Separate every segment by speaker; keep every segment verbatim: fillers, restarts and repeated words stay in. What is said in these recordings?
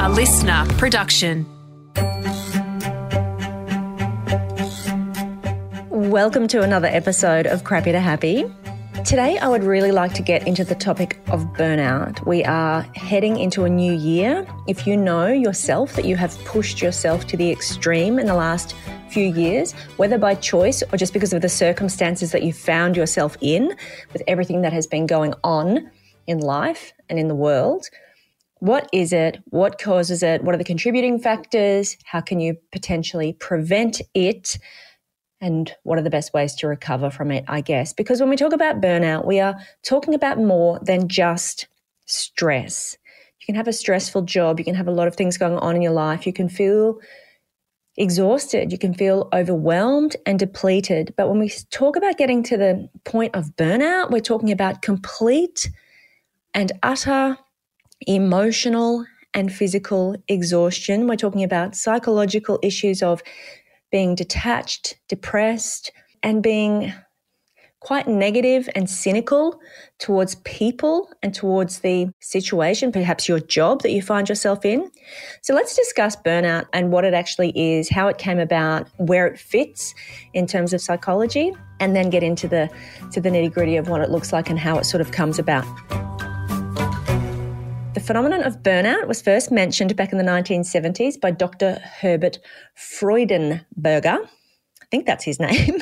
Speaker 1: A listener production.
Speaker 2: Welcome to another episode of Crappy to Happy. Today, I would really like to get into the topic of burnout. We are heading into a new year. If you know yourself that you have pushed yourself to the extreme in the last few years, whether by choice or just because of the circumstances that you found yourself in, with everything that has been going on in life and in the world, what is it? What causes it? What are the contributing factors? How can you potentially prevent it? And what are the best ways to recover from it, I guess? Because when we talk about burnout, we are talking about more than just stress. You can have a stressful job. You can have a lot of things going on in your life. You can feel exhausted. You can feel overwhelmed and depleted. But when we talk about getting to the point of burnout, we're talking about complete and utter emotional and physical exhaustion. We're talking about psychological issues of being detached, depressed, and being quite negative and cynical towards people and towards the situation, perhaps your job that you find yourself in. So let's discuss burnout and what it actually is, how it came about, where it fits in terms of psychology, and then get into the to the nitty-gritty of what it looks like and how it sort of comes about. The phenomenon of burnout was first mentioned back in the nineteen seventies by Doctor Herbert Freudenberger. I think that's his name.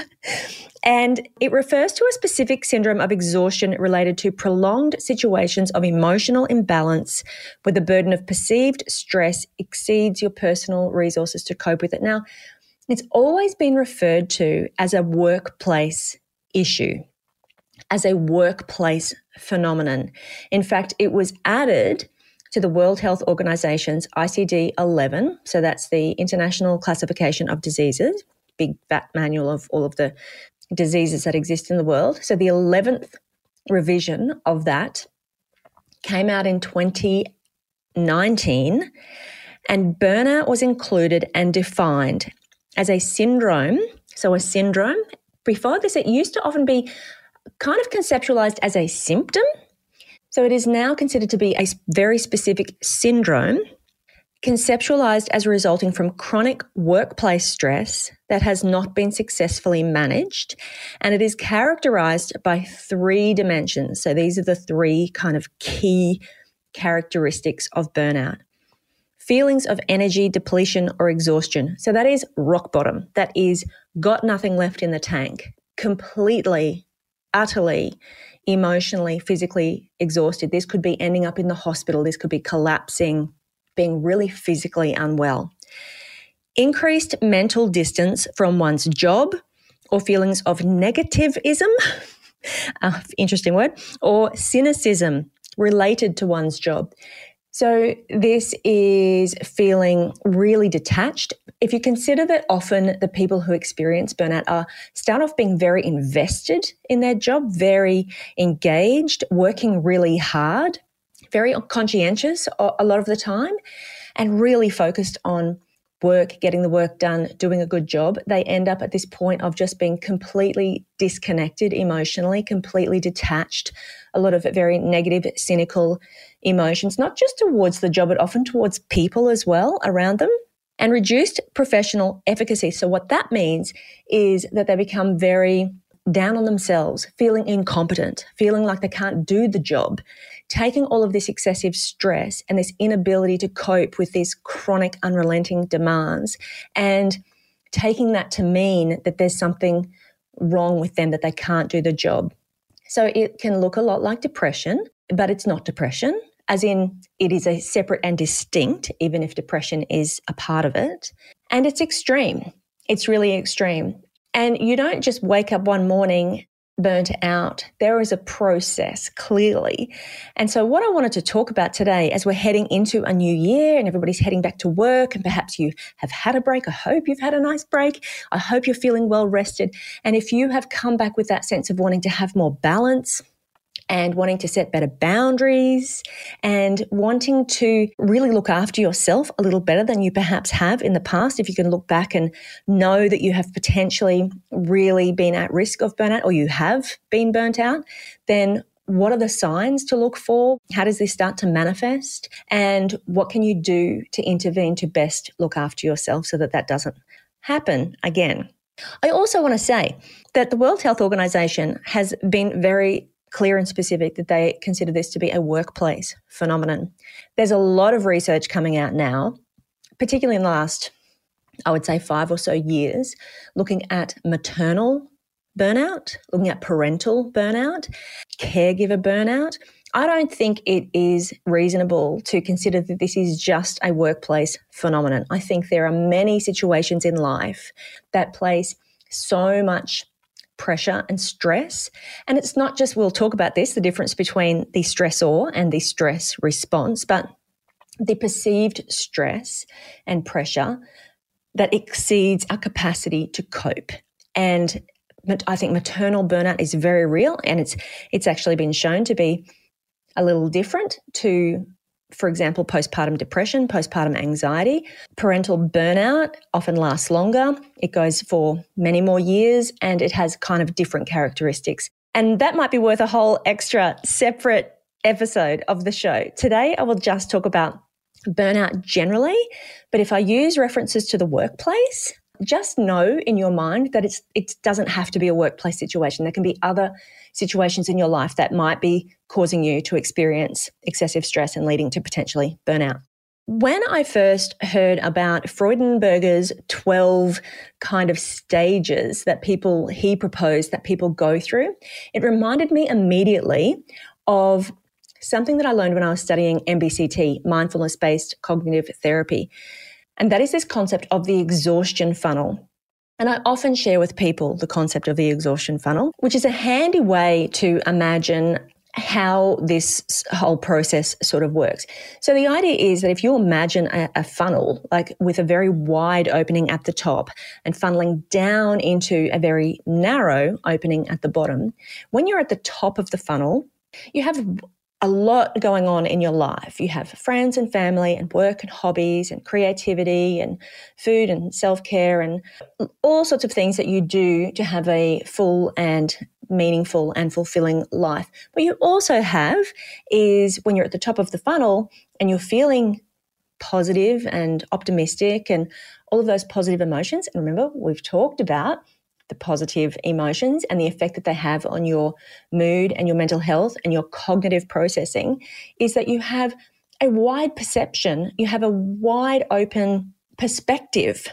Speaker 2: And it refers to a specific syndrome of exhaustion related to prolonged situations of emotional imbalance where the burden of perceived stress exceeds your personal resources to cope with it. Now, it's always been referred to as a workplace issue, as a workplace phenomenon. In fact, it was added to the World Health Organization's I C D eleven, so that's the International Classification of Diseases, big fat manual of all of the diseases that exist in the world. So the eleventh revision of that came out in twenty nineteen, and burnout was included and defined as a syndrome. So a syndrome, before this, it used to often be kind of conceptualized as a symptom. So it is now considered to be a very specific syndrome, conceptualized as resulting from chronic workplace stress that has not been successfully managed. And it is characterized by three dimensions. So these are the three kind of key characteristics of burnout. Feelings of energy depletion or exhaustion. So that is rock bottom. That is got nothing left in the tank, completely utterly, emotionally, physically exhausted. This could be ending up in the hospital. This could be collapsing, being really physically unwell. Increased mental distance from one's job or feelings of negativism, uh, interesting word, or cynicism related to one's job. So this is feeling really detached. If you consider that often the people who experience burnout are start off being very invested in their job, very engaged, working really hard, very conscientious a lot of the time, and really focused on work, getting the work done, doing a good job, they end up at this point of just being completely disconnected emotionally, completely detached, a lot of very negative, cynical emotions, not just towards the job, but often towards people as well around them, and reduced professional efficacy. So what that means is that they become very down on themselves, feeling incompetent, feeling like they can't do the job, taking all of this excessive stress and this inability to cope with these chronic, unrelenting demands, and taking that to mean that there's something wrong with them, that they can't do the job. So it can look a lot like depression, but it's not depression, as in it is a separate and distinct, even if depression is a part of it. And it's extreme. It's really extreme. And you don't just wake up one morning burnt out. There is a process, clearly. And so what I wanted to talk about today, as we're heading into a new year and everybody's heading back to work, and perhaps you have had a break. I hope you've had a nice break. I hope you're feeling well rested. And if you have come back with that sense of wanting to have more balance and wanting to set better boundaries and wanting to really look after yourself a little better than you perhaps have in the past, if you can look back and know that you have potentially really been at risk of burnout, or you have been burnt out, then what are the signs to look for? How does this start to manifest? And what can you do to intervene to best look after yourself so that that doesn't happen again? I also want to say that the World Health Organization has been very clear and specific that they consider this to be a workplace phenomenon. There's a lot of research coming out now, particularly in the last, I would say, five or so years, looking at maternal burnout, looking at parental burnout, caregiver burnout. I don't think it is reasonable to consider that this is just a workplace phenomenon. I think there are many situations in life that place so much pressure and stress. And it's not just, we'll talk about this, the difference between the stressor and the stress response, but the perceived stress and pressure that exceeds our capacity to cope. And I think maternal burnout is very real, and it's it's actually been shown to be a little different to, for example, postpartum depression, postpartum anxiety. Parental burnout often lasts longer. It goes for many more years, and it has kind of different characteristics. And that might be worth a whole extra separate episode of the show. Today, I will just talk about burnout generally, but if I use references to the workplace, just know in your mind that it's it doesn't have to be a workplace situation. There can be other situations in your life that might be causing you to experience excessive stress and leading to potentially burnout. When I first heard about Freudenberger's twelve kind of stages that people, he proposed that people go through, it reminded me immediately of something that I learned when I was studying M B C T, mindfulness-based cognitive therapy. And that is this concept of the exhaustion funnel. And I often share with people the concept of the exhaustion funnel, which is a handy way to imagine how this whole process sort of works. So the idea is that if you imagine a, a funnel, like with a very wide opening at the top and funneling down into a very narrow opening at the bottom, when you're at the top of the funnel, you have a lot going on in your life. You have friends and family and work and hobbies and creativity and food and self-care and all sorts of things that you do to have a full and meaningful and fulfilling life. What you also have is when you're at the top of the funnel and you're feeling positive and optimistic and all of those positive emotions. And remember, we've talked about the positive emotions and the effect that they have on your mood and your mental health and your cognitive processing, is that you have a wide perception, you have a wide open perspective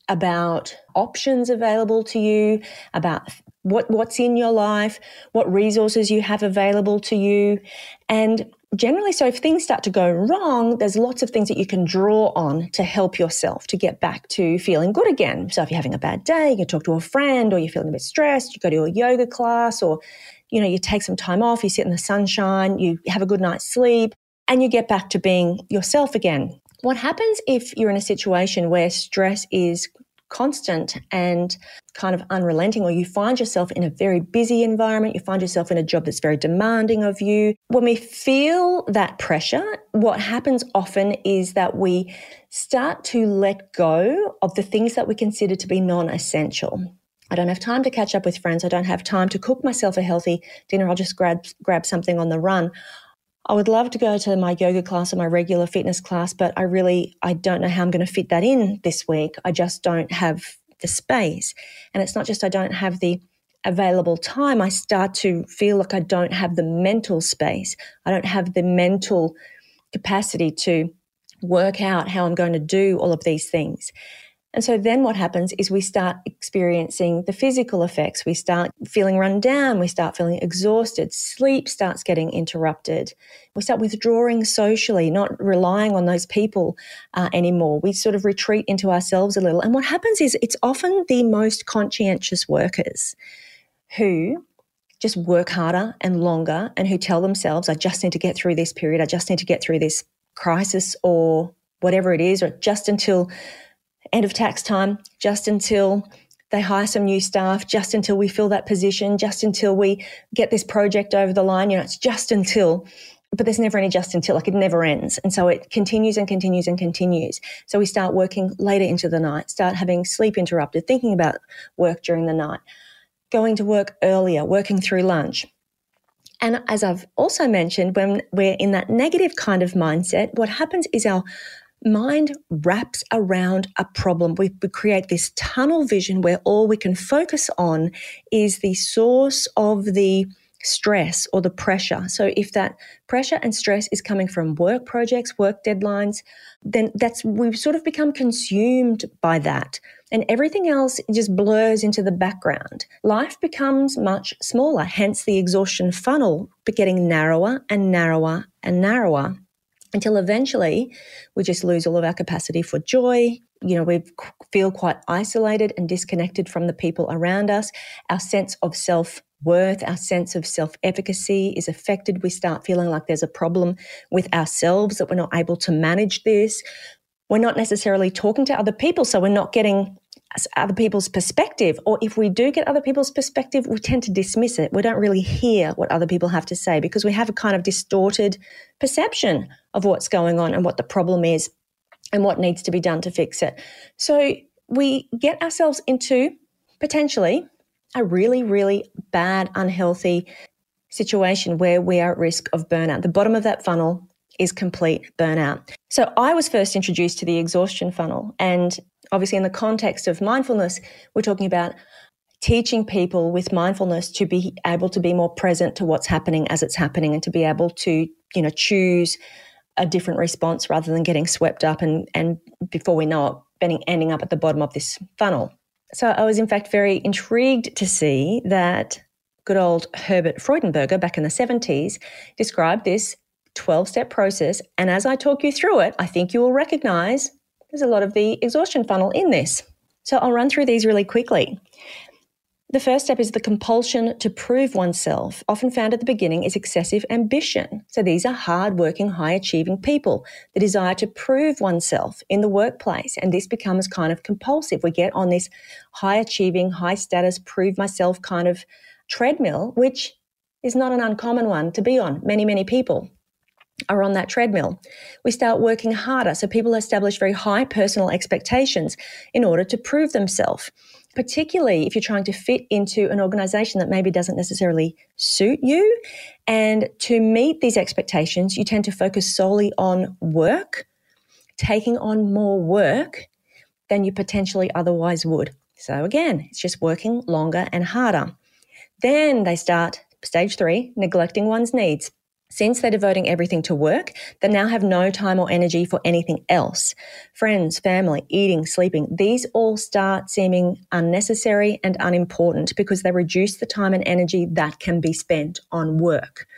Speaker 2: about options available to you, about what, what's in your life, what resources you have available to you. And generally, so if things start to go wrong, there's lots of things that you can draw on to help yourself to get back to feeling good again. So if you're having a bad day, you can talk to a friend, or you're feeling a bit stressed, you go to a yoga class, or, you know, you take some time off, you sit in the sunshine, you have a good night's sleep, and you get back to being yourself again. What happens if you're in a situation where stress is constant and kind of unrelenting, or you find yourself in a very busy environment, you find yourself in a job that's very demanding of you? When we feel that pressure, what happens often is that we start to let go of the things that we consider to be non-essential. I don't have time to catch up with friends. I don't have time to cook myself a healthy dinner. I'll just grab grab something on the run. I would love to go to my yoga class or my regular fitness class, but I really, I don't know how I'm going to fit that in this week. I just don't have the space. And it's not just I don't have the available time. I start to feel like I don't have the mental space. I don't have the mental capacity to work out how I'm going to do all of these things. And so then what happens is we start experiencing the physical effects. We start feeling run down. We start feeling exhausted. Sleep starts getting interrupted. We start withdrawing socially, not relying on those people uh, anymore. We sort of retreat into ourselves a little. And what happens is it's often the most conscientious workers who just work harder and longer and who tell themselves, I just need to get through this period. I just need to get through this crisis or whatever it is, or just until end of tax time, just until they hire some new staff, just until we fill that position, just until we get this project over the line. You know, it's just until, but there's never any just until, like it never ends. And so it continues and continues and continues. So we start working later into the night, start having sleep interrupted, thinking about work during the night, going to work earlier, working through lunch. And as I've also mentioned, when we're in that negative kind of mindset, what happens is our mind wraps around a problem. We, we create this tunnel vision where all we can focus on is the source of the stress or the pressure. So if that pressure and stress is coming from work projects, work deadlines, then that's we've sort of become consumed by that. And everything else just blurs into the background. Life becomes much smaller, hence the exhaustion funnel, but getting narrower and narrower and narrower until eventually we just lose all of our capacity for joy. You know, we feel quite isolated and disconnected from the people around us. Our sense of self-worth, our sense of self-efficacy is affected. We start feeling like there's a problem with ourselves, that we're not able to manage this. We're not necessarily talking to other people, so we're not getting other people's perspective. Or if we do get other people's perspective, we tend to dismiss it. We don't really hear what other people have to say because we have a kind of distorted perception of what's going on and what the problem is and what needs to be done to fix it. So we get ourselves into potentially a really, really bad, unhealthy situation where we are at risk of burnout. The bottom of that funnel is complete burnout. So I was first introduced to the exhaustion funnel, and obviously in the context of mindfulness, we're talking about teaching people with mindfulness to be able to be more present to what's happening as it's happening and to be able to, you know, choose a different response rather than getting swept up and, and before we know it, ending up at the bottom of this funnel. So I was in fact very intrigued to see that good old Herbert Freudenberger back in the seventies described this twelve-step process. And as I talk you through it, I think you will recognize there's a lot of the exhaustion funnel in this. So I'll run through these really quickly. The first step is the compulsion to prove oneself, often found at the beginning is excessive ambition. So these are hard-working, high-achieving people. The desire to prove oneself in the workplace, and this becomes kind of compulsive. We get on this high-achieving, high-status, prove myself kind of treadmill, which is not an uncommon one to be on. Many, many people are on that treadmill. We start working harder. So people establish very high personal expectations in order to prove themselves, particularly if you're trying to fit into an organization that maybe doesn't necessarily suit you. And to meet these expectations, you tend to focus solely on work, taking on more work than you potentially otherwise would. So again, it's just working longer and harder. Then they start, stage three, neglecting one's needs. Since they're devoting everything to work, they now have no time or energy for anything else. Friends, family, eating, sleeping, these all start seeming unnecessary and unimportant because they reduce the time and energy that can be spent on work.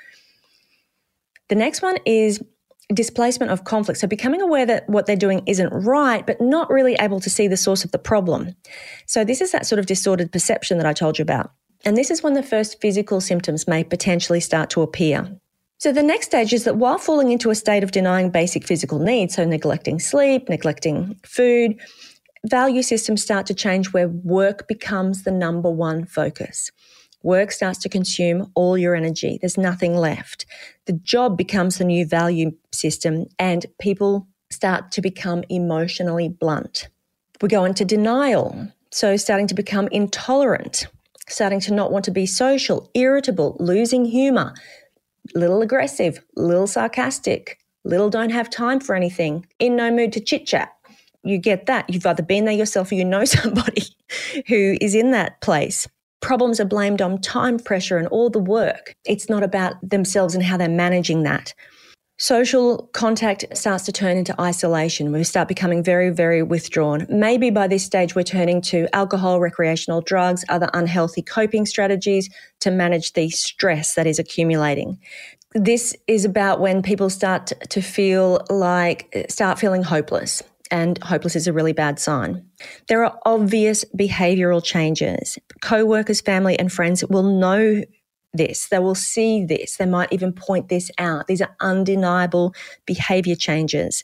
Speaker 2: The next one is displacement of conflict. So becoming aware that what they're doing isn't right, but not really able to see the source of the problem. So this is that sort of distorted perception that I told you about. And this is when the first physical symptoms may potentially start to appear. So the next stage is that while falling into a state of denying basic physical needs, so neglecting sleep, neglecting food, value systems start to change where work becomes the number one focus. Work starts to consume all your energy. There's nothing left. The job becomes the new value system and people start to become emotionally blunt. We go into denial, so starting to become intolerant, starting to not want to be social, irritable, losing humour, little aggressive, little sarcastic, little don't have time for anything, in no mood to chit-chat. You get that. You've either been there yourself or you know somebody who is in that place. Problems are blamed on time pressure and all the work. It's not about themselves and how they're managing that. Social contact starts to turn into isolation. We start becoming very, very withdrawn. Maybe by this stage we're turning to alcohol, recreational drugs, other unhealthy coping strategies to manage the stress that is accumulating. This is about when people start to feel like, start feeling hopeless. And hopeless is a really bad sign. There are obvious behavioural changes. Co-workers, family and friends will know this. They will see this. They might even point this out. These are undeniable behaviour changes.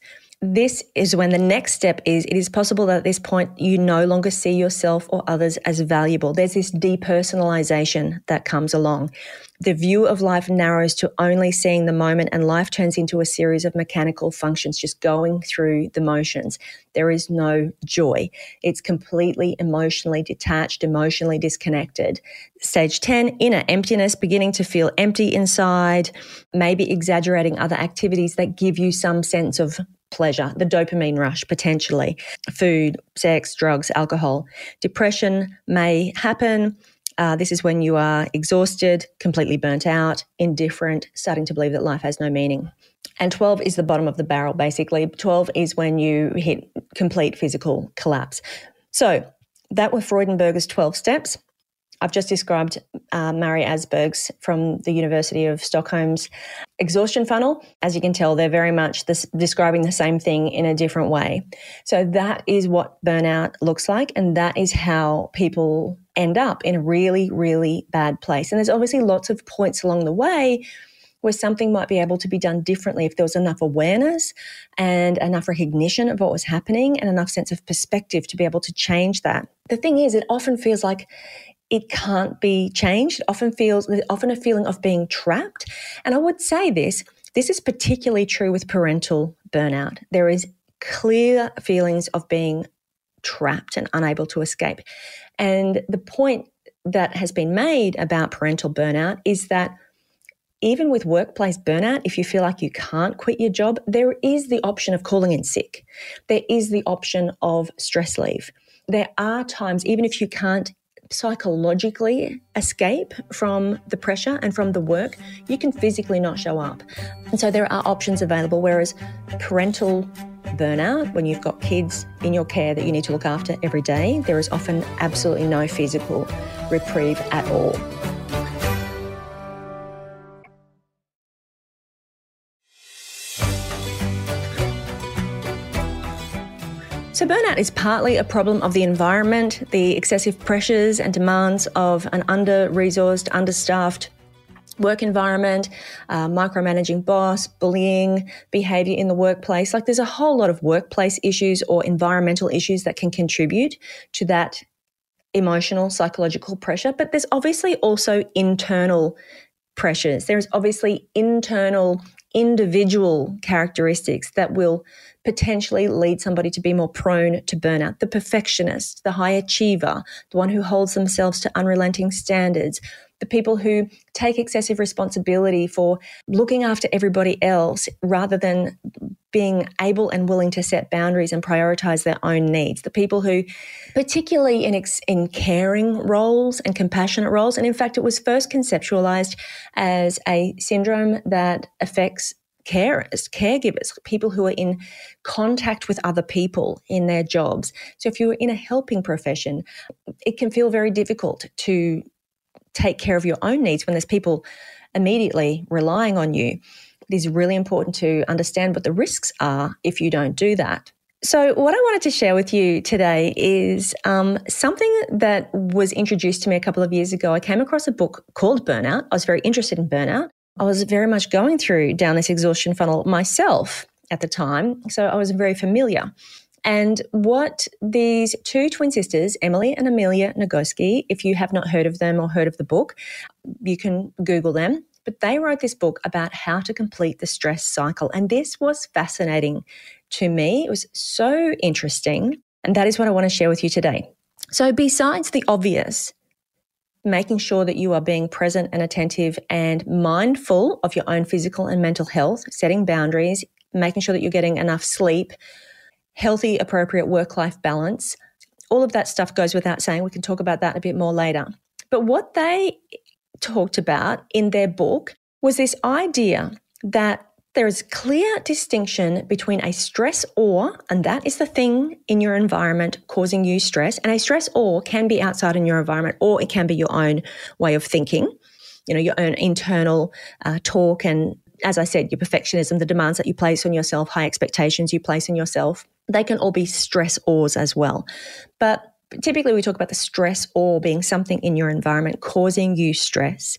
Speaker 2: this is when the next step is, it is possible that at this point you no longer see yourself or others as valuable. There's this depersonalization that comes along. The view of life narrows to only seeing the moment, and life turns into a series of mechanical functions, just going through the motions. There is no joy. It's completely emotionally detached, emotionally disconnected. Stage ten, inner emptiness, beginning to feel empty inside, maybe exaggerating other activities that give you some sense of pleasure, the dopamine rush potentially, food, sex, drugs, alcohol. Depression may happen. Uh, this is when you are exhausted, completely burnt out, indifferent, starting to believe that life has no meaning. And twelve is the bottom of the barrel, basically. twelve is when you hit complete physical collapse. So that were Freudenberger's twelve steps. I've just described uh, Mary Asberg's from the University of Stockholm's exhaustion funnel. As you can tell, they're very much this, describing the same thing in a different way. So that is what burnout looks like, and that is how people end up in a really, really bad place. And there's obviously lots of points along the way where something might be able to be done differently if there was enough awareness and enough recognition of what was happening and enough sense of perspective to be able to change that. The thing is, it often feels like it can't be changed. It often feels, there's often a feeling of being trapped. And I would say this, this is particularly true with parental burnout. There is clear feelings of being trapped and unable to escape. And the point that has been made about parental burnout is that even with workplace burnout, if you feel like you can't quit your job, there is the option of calling in sick. There is the option of stress leave. There are times, even if you can't psychologically escape from the pressure and from the work, you can physically not show up. And so there are options available, whereas parental burnout, when you've got kids in your care that you need to look after every day, there is often absolutely no physical reprieve at all. So burnout is partly a problem of the environment, the excessive pressures and demands of an under-resourced, understaffed work environment, uh, micromanaging boss, bullying, behaviour in the workplace. Like there's a whole lot of workplace issues or environmental issues that can contribute to that emotional, psychological pressure. But there's obviously also internal pressures. There's obviously internal individual characteristics that will potentially lead somebody to be more prone to burnout. The perfectionist, the high achiever, the one who holds themselves to unrelenting standards, the people who take excessive responsibility for looking after everybody else rather than being able and willing to set boundaries and prioritize their own needs, the people who, particularly in, ex- in caring roles and compassionate roles, and in fact it was first conceptualized as a syndrome that affects carers, caregivers, people who are in contact with other people in their jobs. So if you're in a helping profession, it can feel very difficult to take care of your own needs when there's people immediately relying on you. It is really important to understand what the risks are if you don't do that. So what I wanted to share with you today is um, something that was introduced to me a couple of years ago. I came across a book called Burnout. I was very interested in burnout. I was very much going through down this exhaustion funnel myself at the time, so I was very familiar. And what these two twin sisters, Emily and Amelia Nagoski, if you have not heard of them or heard of the book, you can Google them. But they wrote this book about how to complete the stress cycle. And this was fascinating to me. It was so interesting. And that is what I want to share with you today. So besides the obvious, making sure that you are being present and attentive and mindful of your own physical and mental health, setting boundaries, making sure that you're getting enough sleep, healthy, appropriate work-life balance, all of that stuff goes without saying. We can talk about that a bit more later. But what they talked about in their book was this idea that there is clear distinction between a stressor, and that is the thing in your environment causing you stress, and a stressor can be outside in your environment, or it can be your own way of thinking, you know, your own internal uh, talk, and as I said, your perfectionism, the demands that you place on yourself, high expectations you place on yourself, they can all be stressors as well. But typically we talk about the stressor being something in your environment causing you stress.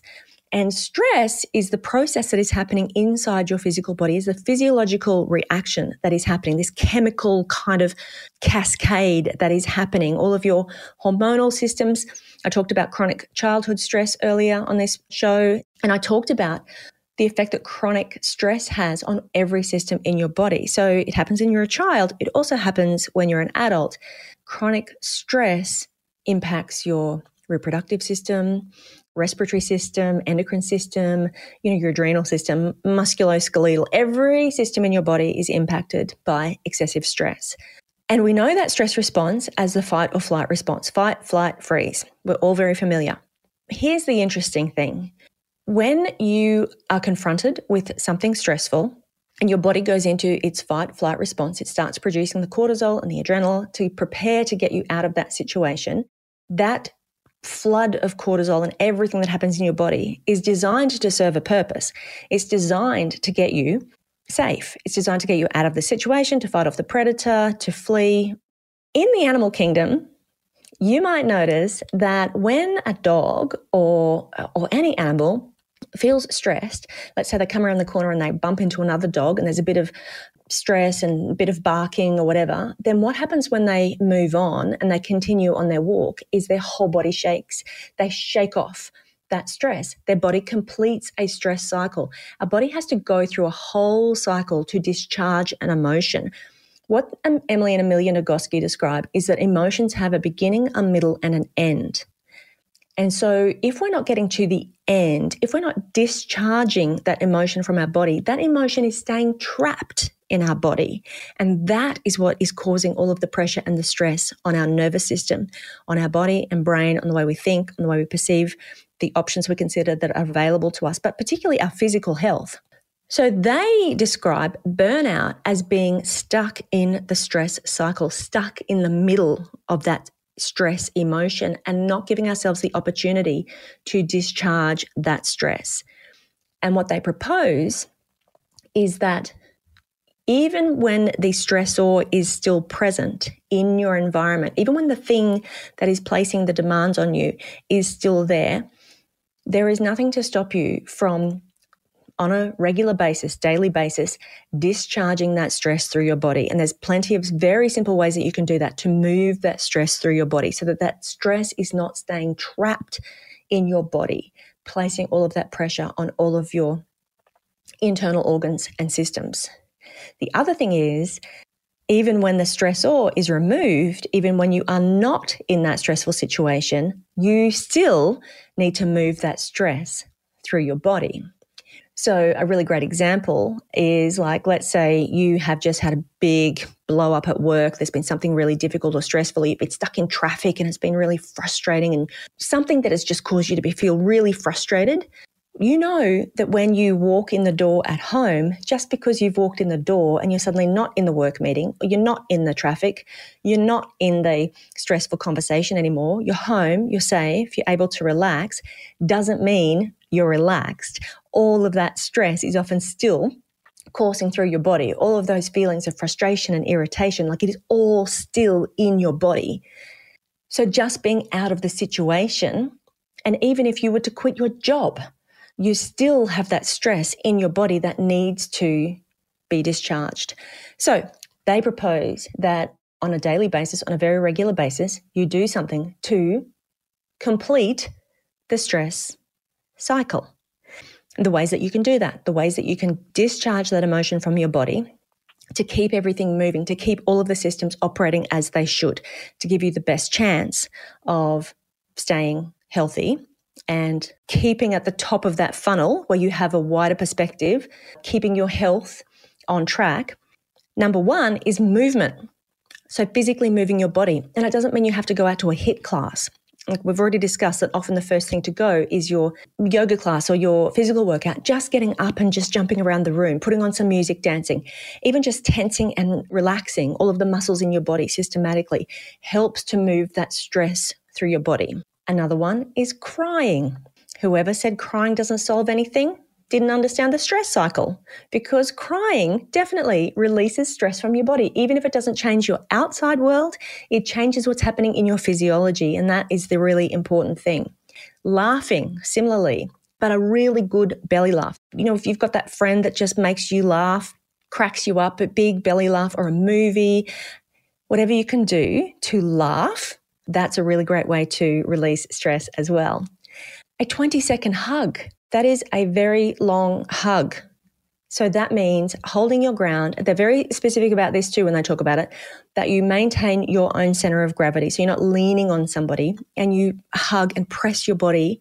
Speaker 2: And stress is the process that is happening inside your physical body, is the physiological reaction that is happening, this chemical kind of cascade that is happening. All of your hormonal systems. I talked about chronic childhood stress earlier on this show, and I talked about the effect that chronic stress has on every system in your body. So it happens when you're a child. It also happens when you're an adult. Chronic stress impacts your reproductive system, respiratory system, endocrine system, you know, your adrenal system, musculoskeletal. Every system in your body is impacted by excessive stress. And we know that stress response as the fight or flight response. Fight, flight, freeze. We're all very familiar. Here's the interesting thing. When you are confronted with something stressful and your body goes into its fight, flight response, it starts producing the cortisol and the adrenaline to prepare to get you out of that situation. That flood of cortisol and everything that happens in your body is designed to serve a purpose. It's designed to get you safe. It's designed to get you out of the situation, to fight off the predator, to flee. In the animal kingdom, you might notice that when a dog or, or any animal feels stressed, let's say they come around the corner and they bump into another dog and there's a bit of stress and a bit of barking or whatever, then what happens when they move on and they continue on their walk is their whole body shakes. They shake off that stress. Their body completes a stress cycle. Our body has to go through a whole cycle to discharge an emotion. What Emily and Amelia Nagoski describe is that emotions have a beginning, a middle, and an end. And so if we're not getting to the end, if we're not discharging that emotion from our body, that emotion is staying trapped in our body. And that is what is causing all of the pressure and the stress on our nervous system, on our body and brain, on the way we think, on the way we perceive the options we consider that are available to us, but particularly our physical health. So they describe burnout as being stuck in the stress cycle, stuck in the middle of that stress emotion and not giving ourselves the opportunity to discharge that stress. And what they propose is that even when the stressor is still present in your environment, even when the thing that is placing the demands on you is still there, there is nothing to stop you from, on a regular basis, daily basis, discharging that stress through your body. And there's plenty of very simple ways that you can do that to move that stress through your body so that that stress is not staying trapped in your body, placing all of that pressure on all of your internal organs and systems. The other thing is, even when the stressor is removed, even when you are not in that stressful situation, you still need to move that stress through your body. So a really great example is like, let's say you have just had a big blow up at work. There's been something really difficult or stressful. You've been stuck in traffic and it's been really frustrating and something that has just caused you to be, feel really frustrated. You know that when you walk in the door at home, just because you've walked in the door and you're suddenly not in the work meeting or you're not in the traffic, you're not in the stressful conversation anymore, you're home, you're safe, you're able to relax, doesn't mean you're relaxed. All of that stress is often still coursing through your body. All of those feelings of frustration and irritation, like it is all still in your body. So just being out of the situation, and even if you were to quit your job, you still have that stress in your body that needs to be discharged. So they propose that on a daily basis, on a very regular basis, you do something to complete the stress cycle. The ways that you can do that, the ways that you can discharge that emotion from your body to keep everything moving, to keep all of the systems operating as they should, to give you the best chance of staying healthy and keeping at the top of that funnel where you have a wider perspective, keeping your health on track. Number one is movement. So physically moving your body. And it doesn't mean you have to go out to a HIIT class. Like we've already discussed that often the first thing to go is your yoga class or your physical workout, just getting up and just jumping around the room, putting on some music, dancing, even just tensing and relaxing all of the muscles in your body systematically helps to move that stress through your body. Another one is crying. Whoever said crying doesn't solve anything didn't understand the stress cycle, because crying definitely releases stress from your body. Even if it doesn't change your outside world, it changes what's happening in your physiology, and that is the really important thing. Laughing, similarly, but a really good belly laugh. You know, if you've got that friend that just makes you laugh, cracks you up, a big belly laugh, or a movie, whatever you can do to laugh, that's a really great way to release stress as well. A twenty second hug, that is a very long hug. So that means holding your ground. They're very specific about this too when they talk about it, that you maintain your own center of gravity. So you're not leaning on somebody, and you hug and press your body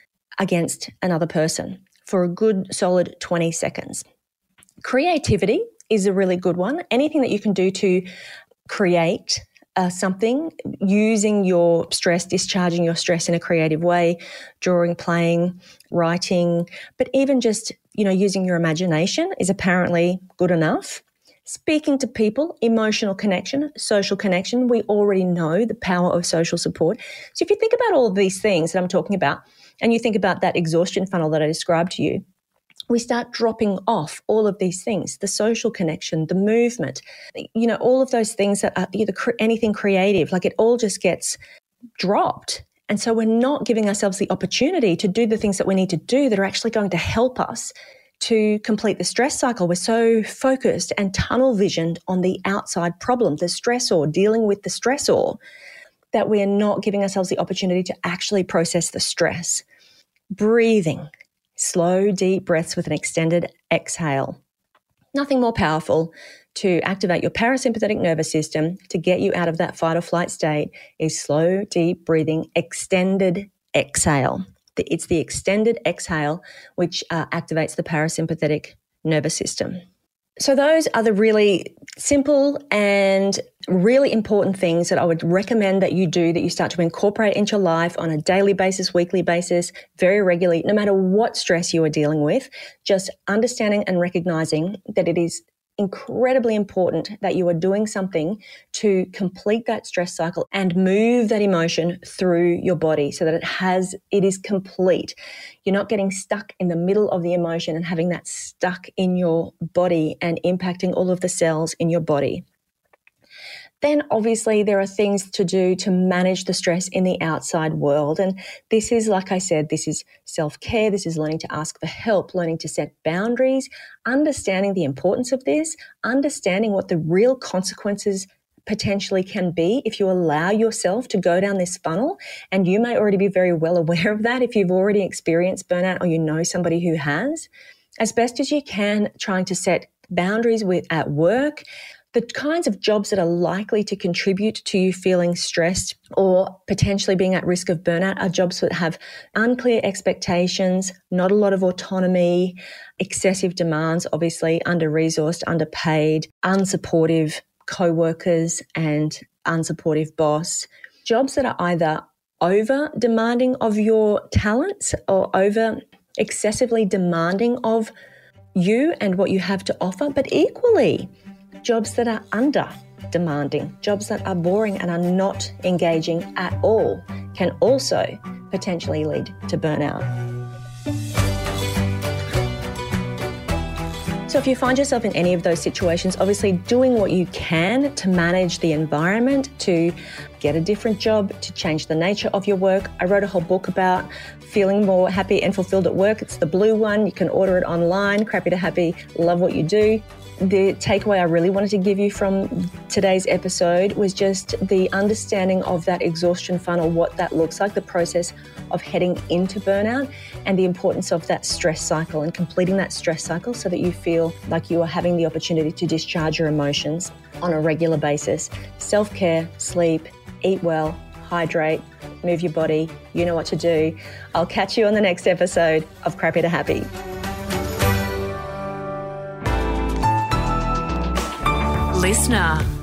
Speaker 2: against another person for a good solid twenty seconds. Creativity is a really good one. Anything that you can do to create uh, something, using your stress, discharging your stress in a creative way, drawing, playing, writing, but even just, you know, using your imagination is apparently good enough. Speaking to people, emotional connection, social connection. We already know the power of social support. So if you think about all of these things that I'm talking about, and you think about that exhaustion funnel that I described to you, we start dropping off all of these things, the social connection, the movement, you know, all of those things that are either cre- anything creative, like it all just gets dropped. And so we're not giving ourselves the opportunity to do the things that we need to do that are actually going to help us to complete the stress cycle. We're so focused and tunnel visioned on the outside problem, the stressor, dealing with the stressor, that we are not giving ourselves the opportunity to actually process the stress. Breathing. Slow, deep breaths with an extended exhale. Nothing more powerful to activate your parasympathetic nervous system to get you out of that fight or flight state is slow, deep breathing, extended exhale. It's the extended exhale which uh, activates the parasympathetic nervous system. So those are the really simple and really important things that I would recommend that you do, that you start to incorporate into your life on a daily basis, weekly basis, very regularly, no matter what stress you are dealing with. Just understanding and recognizing that it is incredibly important that you are doing something to complete that stress cycle and move that emotion through your body so that it has, it is complete. You're not getting stuck in the middle of the emotion and having that stuck in your body and impacting all of the cells in your body. Then obviously there are things to do to manage the stress in the outside world. And this is, like I said, this is self-care. This is learning to ask for help, learning to set boundaries, understanding the importance of this, understanding what the real consequences potentially can be if you allow yourself to go down this funnel. And you may already be very well aware of that if you've already experienced burnout or you know somebody who has. As best as you can, trying to set boundaries with at work. The kinds of jobs that are likely to contribute to you feeling stressed or potentially being at risk of burnout are jobs that have unclear expectations, not a lot of autonomy, excessive demands, obviously under-resourced, underpaid, unsupportive co-workers and unsupportive boss. Jobs that are either over demanding of your talents or over excessively demanding of you and what you have to offer, but equally jobs that are under demanding, jobs that are boring and are not engaging at all can also potentially lead to burnout. So if you find yourself in any of those situations, obviously doing what you can to manage the environment, to get a different job, to change the nature of your work. I wrote a whole book about feeling more happy and fulfilled at work. It's the blue one. You can order it online. Crappy to Happy, love what you do. The takeaway I really wanted to give you from today's episode was just the understanding of that exhaustion funnel, what that looks like, the process of heading into burnout, and the importance of that stress cycle and completing that stress cycle so that you feel like you are having the opportunity to discharge your emotions on a regular basis. Self-care, sleep, eat well, hydrate, move your body. You know what to do. I'll catch you on the next episode of Crappy to Happy.
Speaker 1: Listener.